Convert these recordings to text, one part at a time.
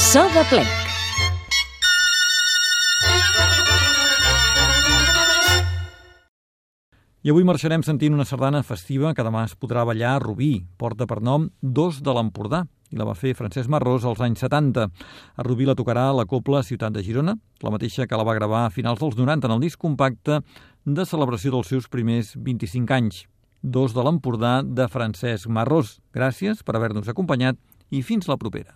So de Plec. I avui marxarem sentint una sardana festiva que demà es podrà ballar a Rubí. Porta per nom Dos de l'Empordà i la va fer Francesc Marrós als anys 70. A Rubí la tocarà la Cobla Ciutat de Girona, la mateixa que la va gravar a finals dels 90 en el disc compacte de celebració dels seus primers 25 anys. Dos de l'Empordà de Francesc Marrós. Gràcies per haver-nos acompanyat i fins la propera.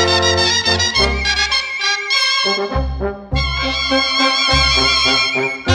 Thank you.